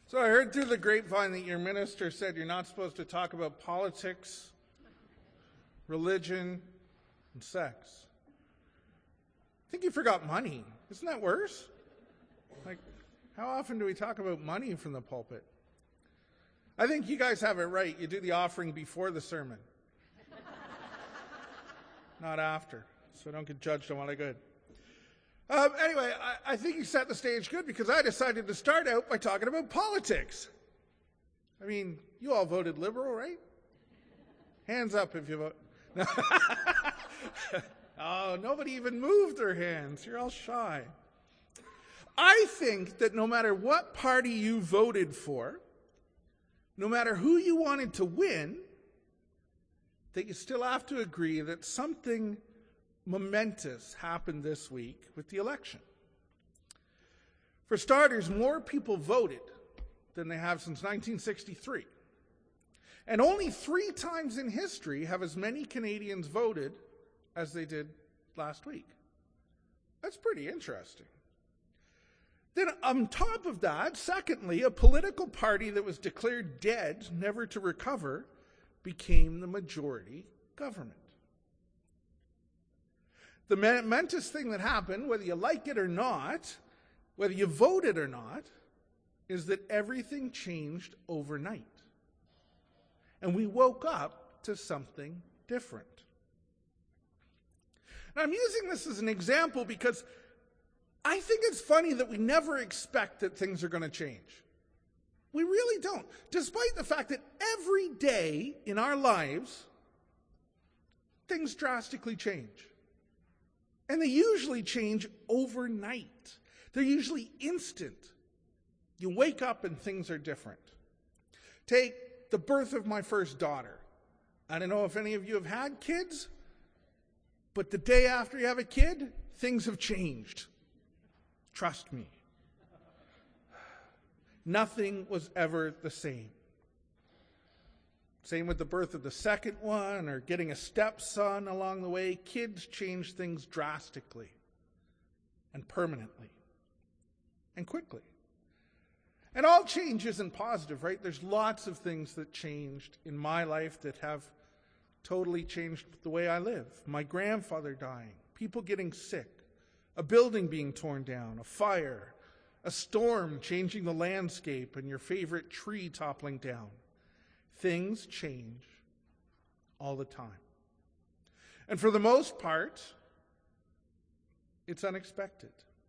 So I heard through the grapevine that your minister said you're not supposed to talk about politics, religion, and sex. I think you forgot money. Isn't that worse? Like, how often do we talk about money from the pulpit? I think you guys have it right. You do the offering before the sermon, not after. So don't get judged on what I good. Anyway, I think you set the stage good because I decided to start out by talking about politics. I mean, you all voted Liberal, right? Hands up if you vote. No. Oh, nobody even moved their hands. You're all shy. I think that no matter what party you voted for, no matter who you wanted to win, that you still have to agree that something momentous happened this week with the election. For starters, more people voted than they have since 1963. And only 3 times in history have as many Canadians voted as they did last week. That's pretty interesting. Then on top of that, secondly, a political party that was declared dead, never to recover, became the majority government. The momentous thing that happened, whether you like it or not, whether you voted or not, is that everything changed overnight. And we woke up to something different. And I'm using this as an example because I think it's funny that we never expect that things are going to change. We really don't. Despite the fact that every day in our lives, things drastically change. And they usually change overnight. They're usually instant. You wake up and things are different. Take the birth of my first daughter. I don't know if any of you have had kids, but the day after you have a kid, things have changed. Trust me. Nothing was ever the same. Same with the birth of the second one or getting a stepson along the way. Kids change things drastically and permanently and quickly. And all change isn't positive, right? There's lots of things that changed in my life that have totally changed the way I live. My grandfather dying, people getting sick, a building being torn down, a fire, a storm changing the landscape, and your favorite tree toppling down. Things change all the time. And for the most part, it's unexpected.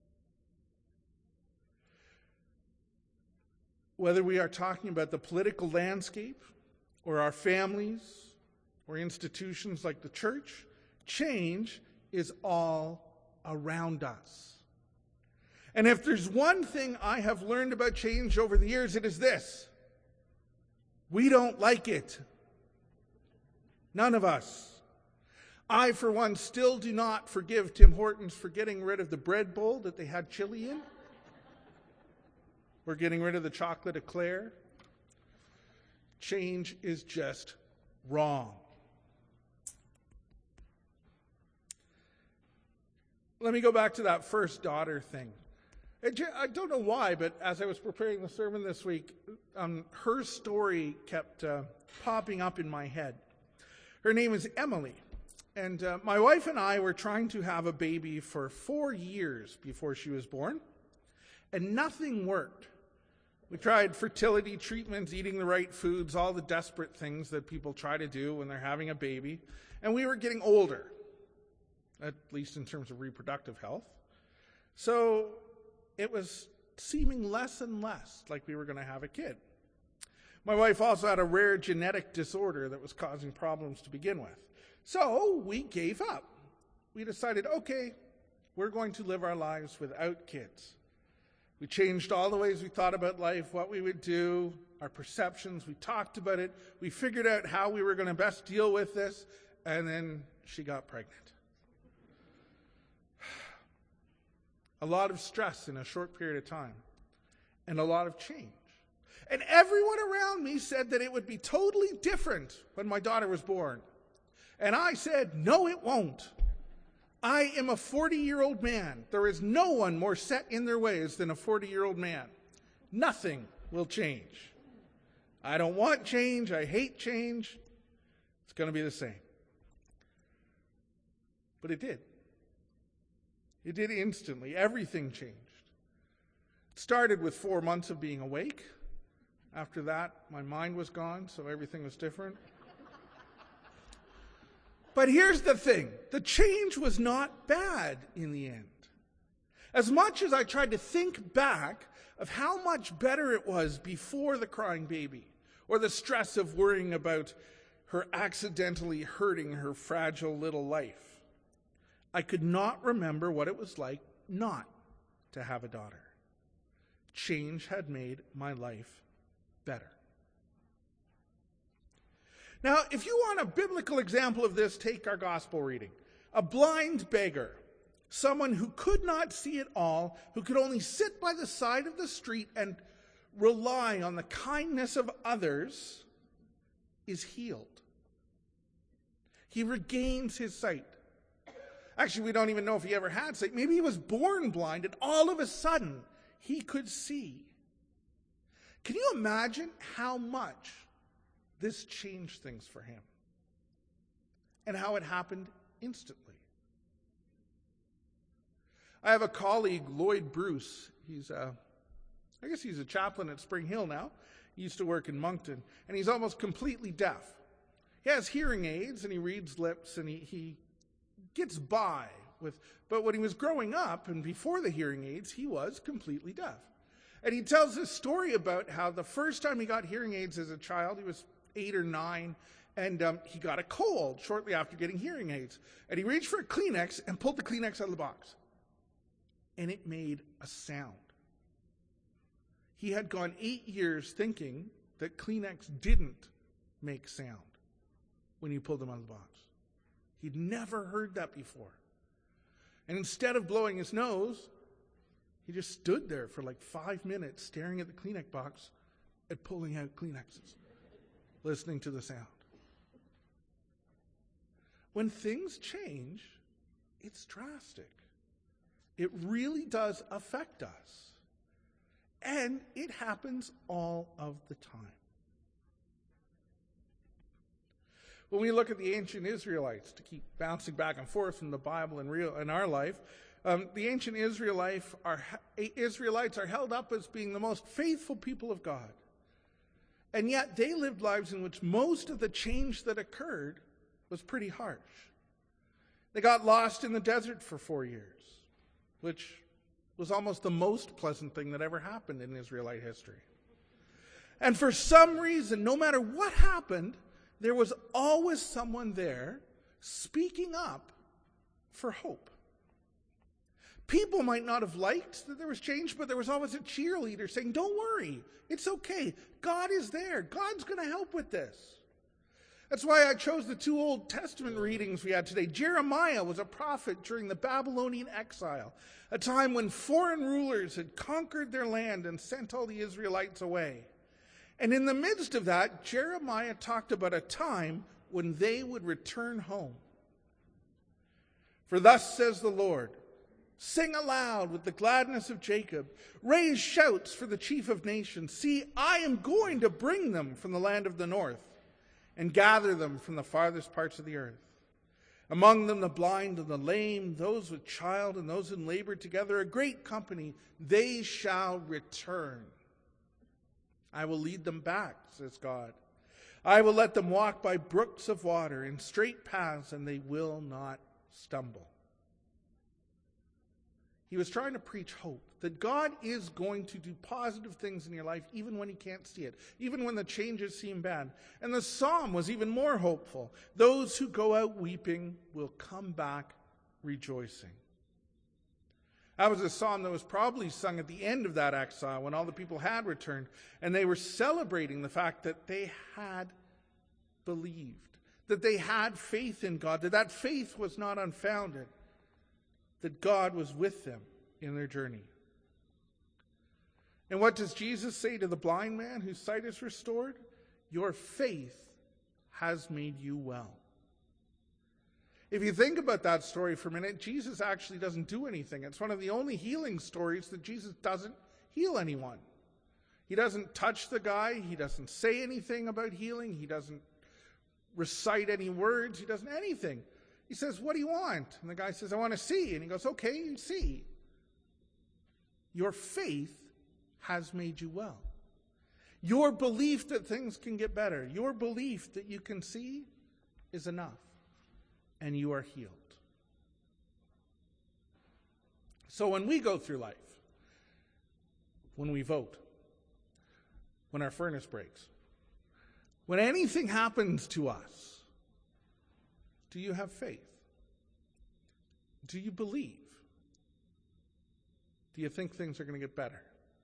Whether we are talking about the political landscape or our families or institutions like the church, change is all around us. And if there's one thing I have learned about change over the years, it is this. We don't like it. None of us. I, for one, still do not forgive Tim Hortons for getting rid of the bread bowl that they had chili in. Or getting rid of the chocolate eclair. Change is just wrong. Let me go back to that first daughter thing. I don't know why, but as I was preparing the sermon this week, her story kept popping up in my head. Her name is Emily. And my wife and I were trying to have a baby for 4 years before she was born. And nothing worked. We tried fertility treatments, eating the right foods, all the desperate things that people try to do when they're having a baby. And we were getting older, at least in terms of reproductive health. So it was seeming less and less like we were going to have a kid. My wife also had a rare genetic disorder that was causing problems to begin with. So we gave up. We decided, okay, we're going to live our lives without kids. We changed all the ways we thought about life, what we would do, our perceptions. We talked about it. We figured out how we were going to best deal with this. And then she got pregnant. A lot of stress in a short period of time. And a lot of change. And everyone around me said that it would be totally different when my daughter was born. And I said, no, it won't. I am a 40-year-old man. There is no one more set in their ways than a 40-year-old man. Nothing will change. I don't want change. I hate change. It's going to be the same. But it did. It did instantly. Everything changed. It started with 4 months of being awake. After that, my mind was gone, so everything was different. But here's the thing. The change was not bad in the end. As much as I tried to think back of how much better it was before the crying baby, or the stress of worrying about her accidentally hurting her fragile little life, I could not remember what it was like not to have a daughter. Change had made my life better. Now, if you want a biblical example of this, take our gospel reading. A blind beggar, someone who could not see at all, who could only sit by the side of the street and rely on the kindness of others, is healed. He regains his sight. Actually, we don't even know if he ever had sight. Maybe he was born blind, and all of a sudden, he could see. Can you imagine how much this changed things for him? And how it happened instantly. I have a colleague, Lloyd Bruce. I guess he's a chaplain at Spring Hill now. He used to work in Moncton. And he's almost completely deaf. He has hearing aids, and he reads lips, and he gets by with... But when he was growing up, and before the hearing aids, he was completely deaf. And he tells this story about how the first time he got hearing aids as a child, he was 8 or 9, and he got a cold shortly after getting hearing aids. And he reached for a Kleenex and pulled the Kleenex out of the box. And it made a sound. He had gone 8 years thinking that Kleenex didn't make sound when you pulled them out of the box. He'd never heard that before. And instead of blowing his nose, he just stood there for like 5 minutes staring at the Kleenex box and pulling out Kleenexes, listening to the sound. When things change, it's drastic. It really does affect us. And it happens all of the time. When we look at the ancient Israelites, to keep bouncing back and forth from the Bible and in our life, the ancient Israelites are held up as being the most faithful people of God. And yet they lived lives in which most of the change that occurred was pretty harsh. They got lost in the desert for 4 years, which was almost the most pleasant thing that ever happened in Israelite history. And for some reason, no matter what happened, there was always someone there speaking up for hope. People might not have liked that there was change, but there was always a cheerleader saying, don't worry, it's okay. God is there. God's going to help with this. That's why I chose the 2 Old Testament readings we had today. Jeremiah was a prophet during the Babylonian exile, a time when foreign rulers had conquered their land and sent all the Israelites away. And in the midst of that, Jeremiah talked about a time when they would return home. For thus says the Lord, sing aloud with the gladness of Jacob. Raise shouts for the chief of nations. See, I am going to bring them from the land of the north and gather them from the farthest parts of the earth. Among them the blind and the lame, those with child and those in labor together, a great company, they shall return. I will lead them back, says God. I will let them walk by brooks of water in straight paths, and they will not stumble. He was trying to preach hope, that God is going to do positive things in your life even when you can't see it, even when the changes seem bad. And the psalm was even more hopeful. Those who go out weeping will come back rejoicing. That was a psalm that was probably sung at the end of that exile when all the people had returned, and they were celebrating the fact that they had believed, that they had faith in God, that faith was not unfounded, that God was with them in their journey. And what does Jesus say to the blind man whose sight is restored? Your faith has made you well. If you think about that story for a minute, Jesus actually doesn't do anything. It's one of the only healing stories that Jesus doesn't heal anyone. He doesn't touch the guy. He doesn't say anything about healing. He doesn't recite any words. He doesn't anything. He says, what do you want? And the guy says, I want to see. And he goes, okay, you see. Your faith has made you well. Your belief that things can get better, your belief that you can see is enough. And you are healed. So when we go through life, when we vote, when our furnace breaks, when anything happens to us, do you have faith? Do you believe? Do you think things are going to get better?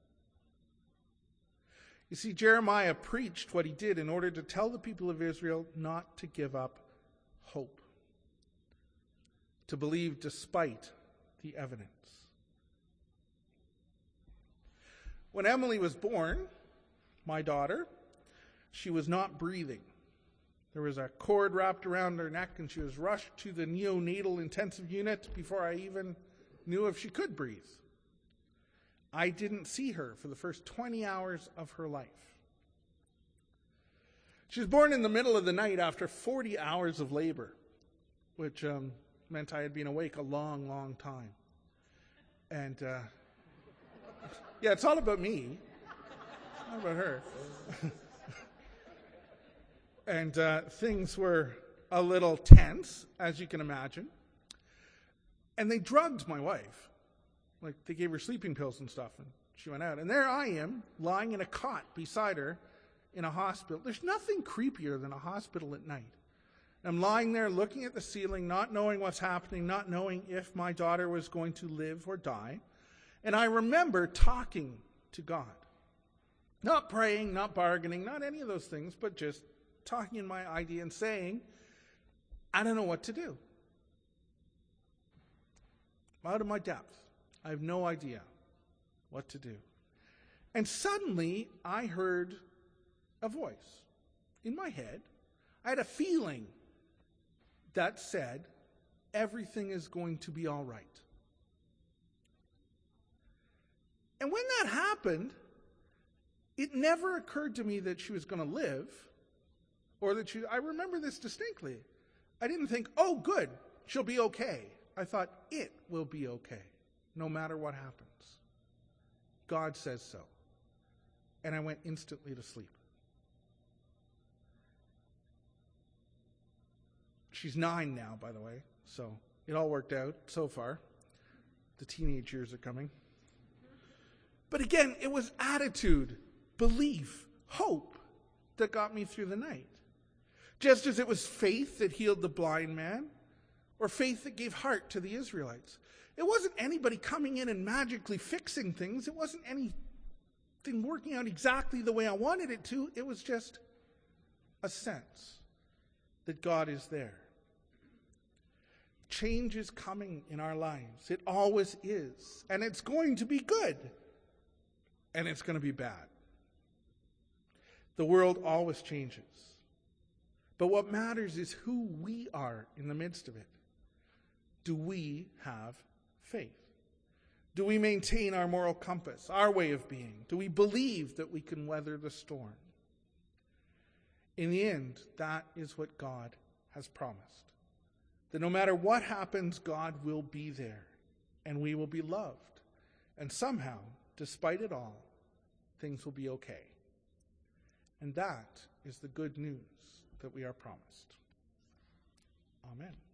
You see, Jeremiah preached what he did in order to tell the people of Israel not to give up hope, to believe despite the evidence. When Emily was born, my daughter, she was not breathing. There was a cord wrapped around her neck, and she was rushed to the neonatal intensive unit before I even knew if she could breathe. I didn't see her for the first 20 hours of her life. She was born in the middle of the night after 40 hours of labor, which meant I had been awake a long, long time. And, yeah, it's all about me, not about her. And things were a little tense, as you can imagine. And they drugged my wife. Like, they gave her sleeping pills and stuff, and she went out. And there I am, lying in a cot beside her in a hospital. There's nothing creepier than a hospital at night. I'm lying there looking at the ceiling, not knowing what's happening, not knowing if my daughter was going to live or die. And I remember talking to God. Not praying, not bargaining, not any of those things, but just talking in my idea and saying, I don't know what to do. I'm out of my depth. I have no idea what to do. And suddenly, I heard a voice in my head. I had a feeling that said, everything is going to be all right. And when that happened, it never occurred to me that she was going to live, or that I remember this distinctly. I didn't think, oh, good, she'll be okay. I thought, it will be okay, no matter what happens. God says so. And I went instantly to sleep. She's 9 now, by the way, so it all worked out so far. The teenage years are coming. But again, it was attitude, belief, hope that got me through the night. Just as it was faith that healed the blind man, or faith that gave heart to the Israelites. It wasn't anybody coming in and magically fixing things. It wasn't anything working out exactly the way I wanted it to. It was just a sense that God is there. Change is coming in our lives. It always is. And it's going to be good. And it's going to be bad. The world always changes. But what matters is who we are in the midst of it. Do we have faith? Do we maintain our moral compass, our way of being? Do we believe that we can weather the storm? In the end, that is what God has promised. That no matter what happens, God will be there, and we will be loved. And somehow, despite it all, things will be okay. And that is the good news that we are promised. Amen.